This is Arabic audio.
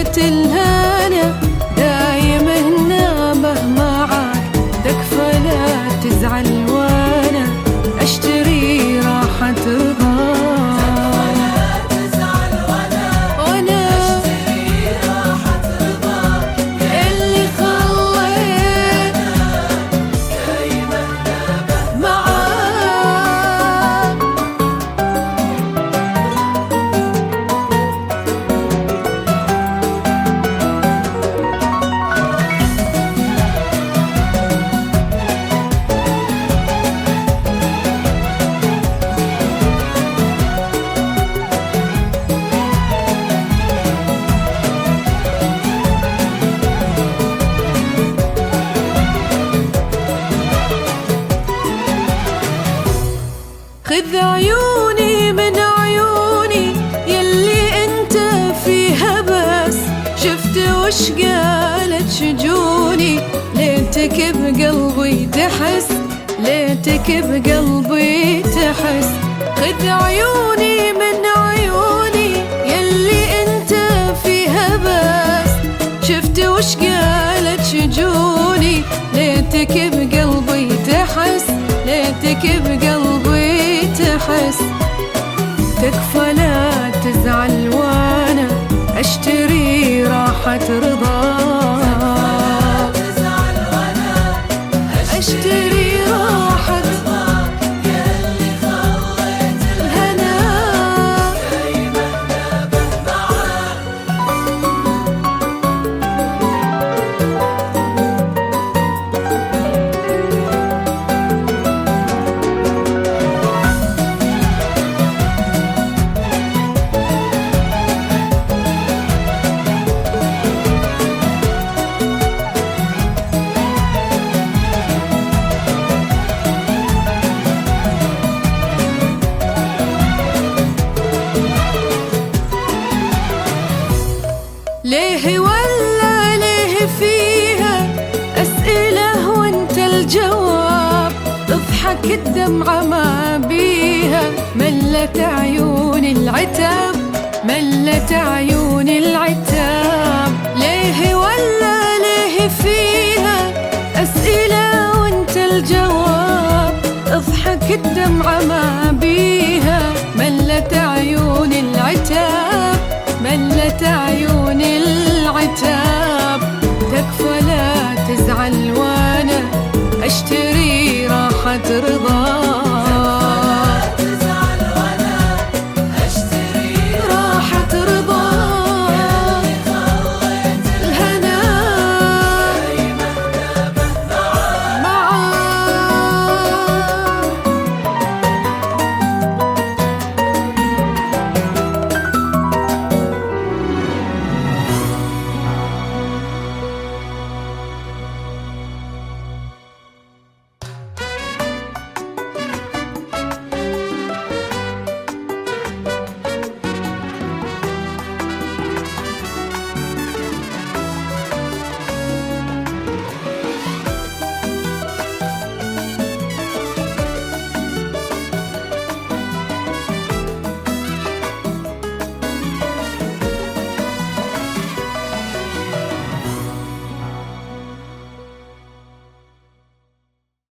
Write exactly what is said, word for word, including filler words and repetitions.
وقت الهنا دايم هنا معاك، تكفى لا تزعل وانا اشتري راحة رضاك. خذ عيوني من عيوني يلي انت فيها بس، شفت وش قالت شجوني ليتك بقلبي تحس، ليتك بقلبي تحس. خذ عيوني من عيوني يلي انت فيها بس، شفت وش قالت شجوني ليتك بقلبي تحس، ليتك بقلبي تحس. تكفى لا تزعل وانا اشتري راحة رضاك، اشتري راحة رضاك يلي خليت الهنا دايما نابه معاك. ليه ولا ليه فيها أسئلة وانت الجواب، تضحك الدمعة ما بيها، ملت عيون العتاب، ملت عيون العتاب. ليه ولا ليه فيها أسئلة وانت الجواب، تضحك الدمعة ما بيها، ملت عيون العتاب، ملت عيون العتاب. تكفى لا تزعل وانا اشتري راحة رضاك.